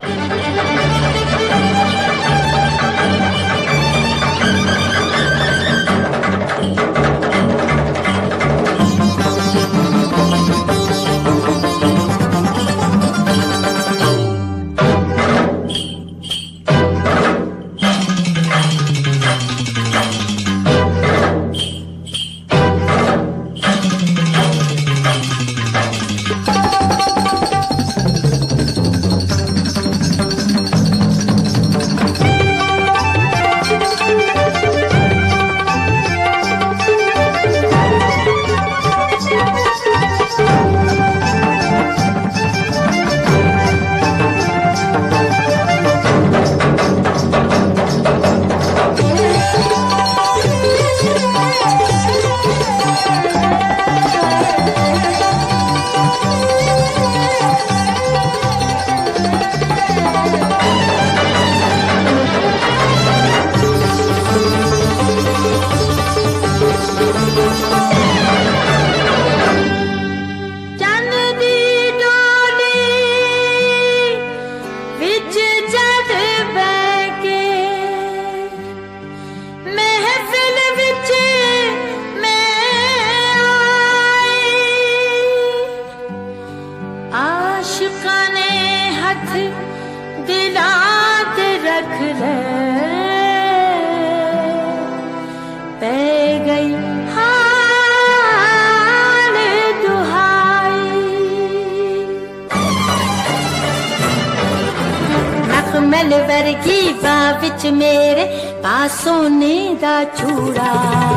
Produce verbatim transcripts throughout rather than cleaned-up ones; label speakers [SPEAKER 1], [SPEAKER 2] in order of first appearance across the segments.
[SPEAKER 1] वर्गी बां विच मेरे पास सोने दा चूड़ा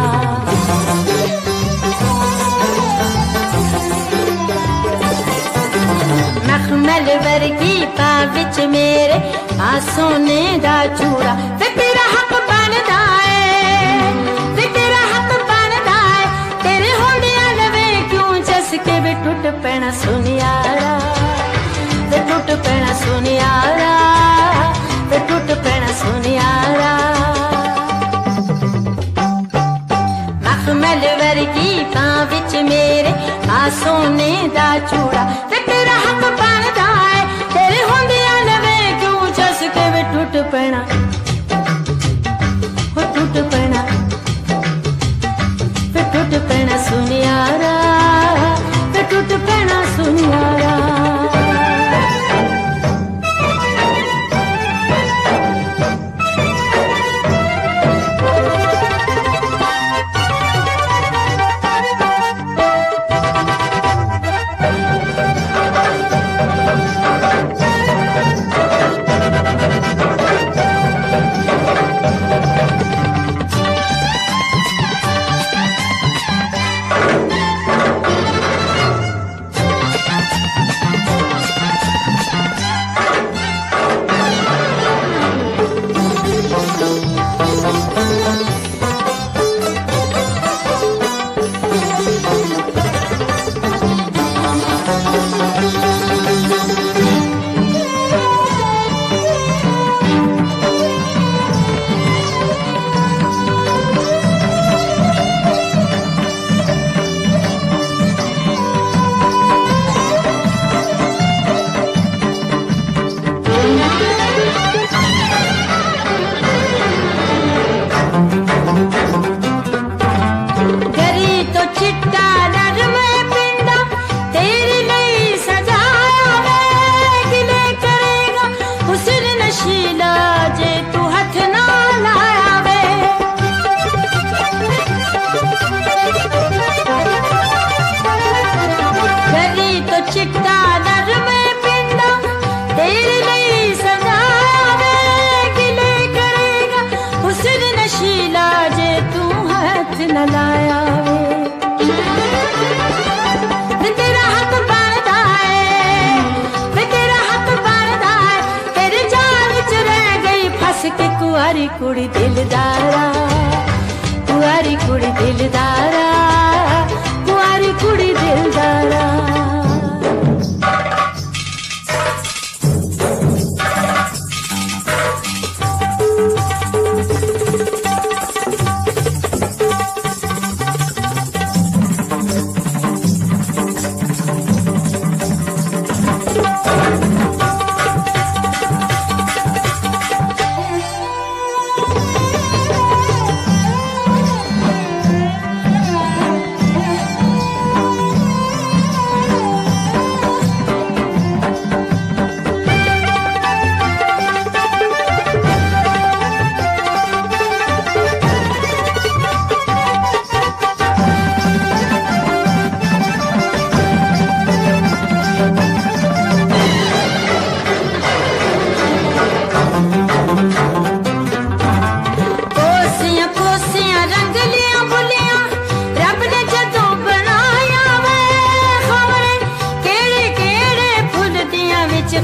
[SPEAKER 1] मखमल वर्गी बां विच मेरे पास सोने दा चूड़ा ते तेरा हक बनदा है ते तेरा हक बनदा है तेरे होंदियां लवे क्यों जसके वे टुट पैना सुनियारा वे टुट पैना सुनियारा वे टुट पैना सुनियारा मखमल वर्गी बां विच मेरे आ सोने दा चूड़ा ते तेरा हक बनदा है तेरे होंदियां लवे क्यों जसके वे टुट पैना हो टुट पैना वे टुट पैना सुनियारा वे टुट पैना सुनियारा कुआरी कुड़ी दिलदारा कुआरी कुड़ी दिलदारा कुआरी कुड़ी दिलदारा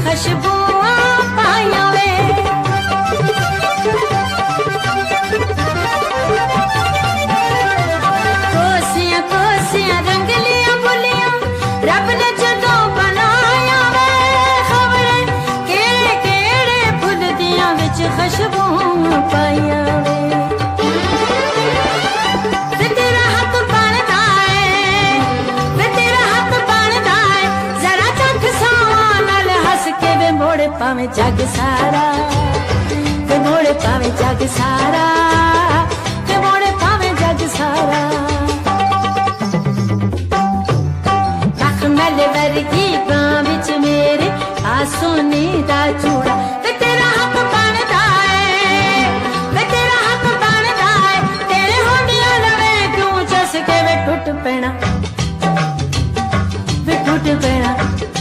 [SPEAKER 1] खुशबुआं पाइयां वे। कोसियां कोसियां रंगलियां बुलियां रब ने जदों बनाया वे। खबरें केड़े केड़े फुल दियां विच खुशबुआं पाइयां वे। मोड़े पावे जग सारा, ते मोड़े पावे जग सारा, ते मोड़े पावे जग सारा। मखमल वर्गी बां विच मेरे आ सोने दा चूड़ा, ते तेरा हक बनदा ऐ, ते तेरा हक बनदा ऐ। तेरे होंदियां लवे क्यों जस के वे टुट पैना, वे टुट पैना,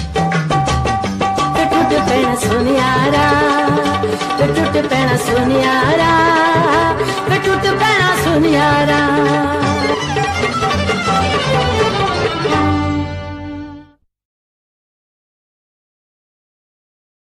[SPEAKER 1] पैना सुनियारा, वे टुट पैना सुनियारा, वे टुट पैना सुनियारा।